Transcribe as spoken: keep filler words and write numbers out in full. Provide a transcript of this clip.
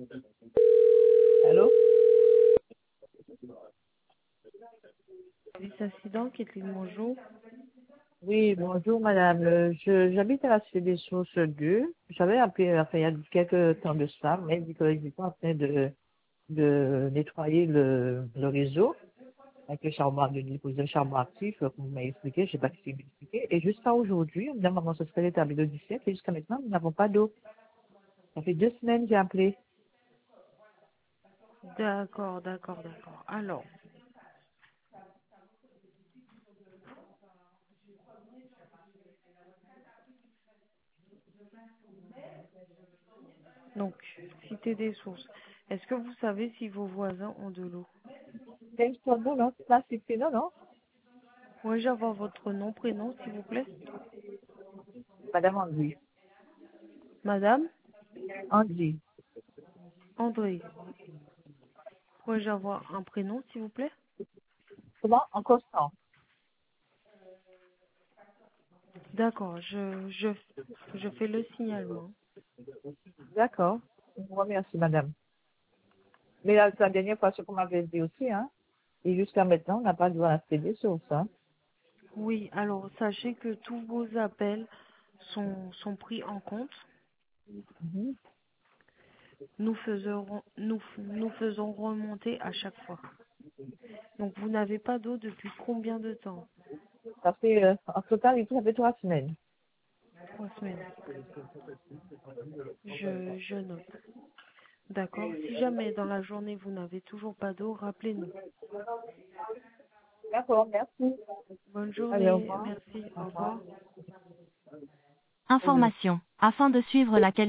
Allô? Service accident, Kathleen, bonjour. Oui, bonjour madame. Euh, Je, j'habite à la cité des Sources deux. J'avais appelé, enfin, il y a quelques temps de cela, mais dit que j'étais en train de, de nettoyer le, le réseau avec le charbon, de déposer le charbon actif, euh, comme vous m'avez expliqué, je sais pas ce qu'il m'a expliqué. Et jusqu'à aujourd'hui, on me demande comment ça serait l'établi le dix-sept, et jusqu'à maintenant, nous n'avons pas d'eau. Ça fait deux semaines que j'ai appelé. D'accord, d'accord, d'accord. Alors, donc, cité des sources. Est-ce que vous savez si vos voisins ont de l'eau? C'est une histoire de non, non, c'est la cité, non, non. Pourrais-je avoir votre nom, prénom, s'il vous plaît? Madame André. Madame André. André. Pourrais-je avoir un prénom, s'il vous plaît? Comment? En constant. D'accord, je, je, je fais le signalement. D'accord. Je vous remercie, madame. Mais la, la dernière fois, ce qu'on m'avait dit aussi, hein, et jusqu'à maintenant, on n'a pas de droit à céder sur ça. Oui, alors, sachez que tous vos appels sont, sont pris en compte. Mhm. Nous faisons, nous, nous faisons remonter à chaque fois. Donc, vous n'avez pas d'eau depuis combien de temps? Ça fait, euh, en total, il ça fait trois semaines. Trois semaines. Je, je note. D'accord. Si jamais dans la journée vous n'avez toujours pas d'eau, rappelez-nous. D'accord, merci. Bonne Allez, au journée. revoir. Merci. Au Au revoir. revoir. Oui. Information. Afin de suivre la qualité